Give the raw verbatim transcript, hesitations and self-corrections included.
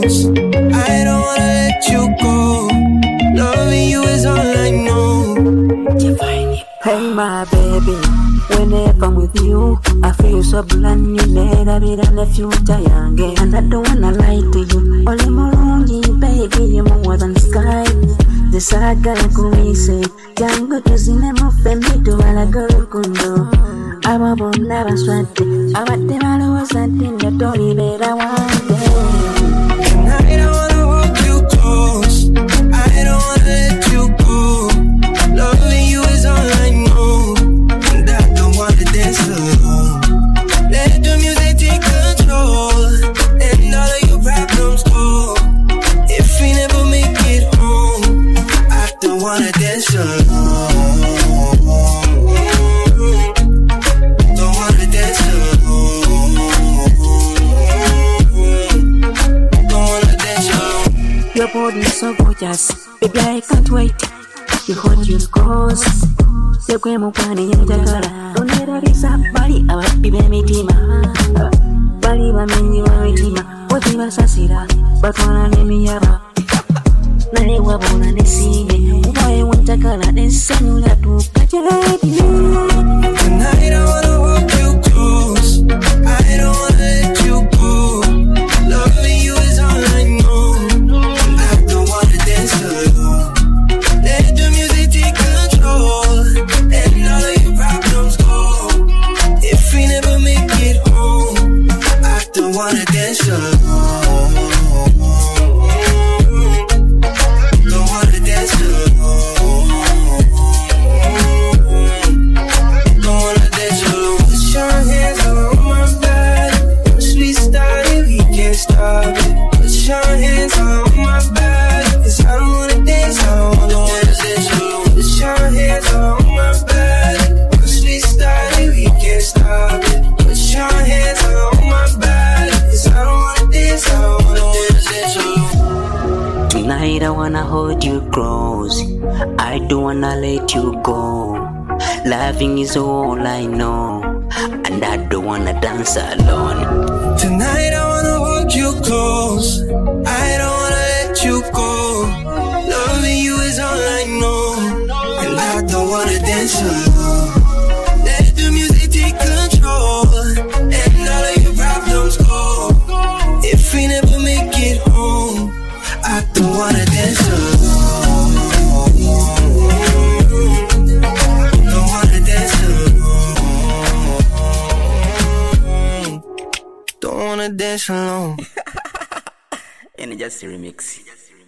close. I don't wanna let you go. Loving you is all I know. Hey my baby, whenever I'm with you, I feel so brand new. Better be than the future young, and I don't wanna lie to you. Only more baby, you're more than sky. The saga kumise, jango tuzine mufemi to wala kundo. Aba bona baswate, abate balo wasate ndatori bera wande. I don't wanna hold you close. I don't wanna let you go. Loving you is all I know, and I don't wanna dance alone. Let the music take control, and all of your problems go. If we never make it home, I don't wanna dance alone. Don't wanna dance alone. Don't wanna dance alone. Your body's so gorgeous, baby I can't wait. You hold you close. Se kwe mukwane yenjagala. Donera risa bali ababi b'emitima. Bali bamenyi b'emitima. Boti basasira batwala n'emiyaba. Naye wabona nesinye. Ubaye wenjagala n'essanyu tuuka gyedi. Tonight I wanna hold you close. I don't wanna let you go. Loving you is all I know, and I don't wanna dance alone. Let the music take control, and all of your problems go. If we never make it home, I don't wanna dance alone. Don't wanna dance alone. Don't wanna dance alone. Put your hands on my body. Once we started, we can't stop it. Put your hands on my body, 'cause I don't wanna dance alone. Don't wanna dance alone. Put your hands on my body. Once we started, we can't stop it. Put your hands on my body, 'cause I don't wanna dance alone. Don't wanna dance alone. Tonight I wanna hold you close. I don't wanna let you go. Loving is all I know, and I don't wanna dance alone. Tonight I wanna hold you close. I don't wanna let you go. Loving you is all I know, and I don't wanna dance alone. Let the music take control, and all of your problems go. If we never make it home, I don't wanna dance alone. Don't wanna dance alone. Don't wanna dance alone. And just remix.